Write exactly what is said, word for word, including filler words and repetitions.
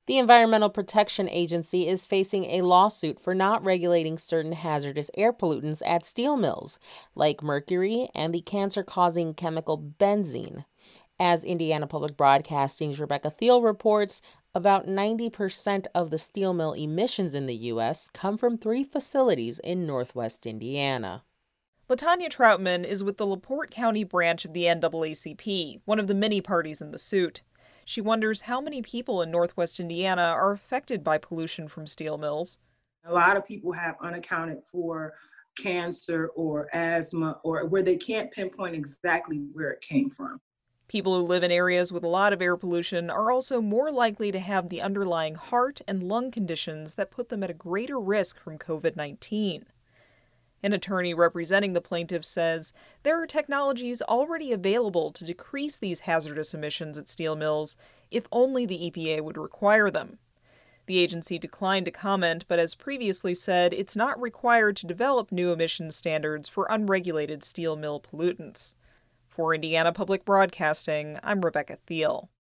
The Environmental Protection Agency is facing a lawsuit for not regulating certain hazardous air pollutants at steel mills, like mercury and the cancer-causing chemical benzene. As Indiana Public Broadcasting's Rebecca Thiel reports, about ninety percent of the steel mill emissions in the U S come from three facilities in northwest Indiana. LaTanya Troutman is with the LaPorte County branch of the N double A C P, one of the many parties in the suit. She wonders how many people in northwest Indiana are affected by pollution from steel mills. A lot of people have unaccounted for cancer or asthma, or where they can't pinpoint exactly where it came from. People who live in areas with a lot of air pollution are also more likely to have the underlying heart and lung conditions that put them at a greater risk from covid nineteen. An attorney representing the plaintiffs says there are technologies already available to decrease these hazardous emissions at steel mills if only the E P A would require them. The agency declined to comment, but as previously said, it's not required to develop new emissions standards for unregulated steel mill pollutants. For Indiana Public Broadcasting, I'm Rebecca Thiel.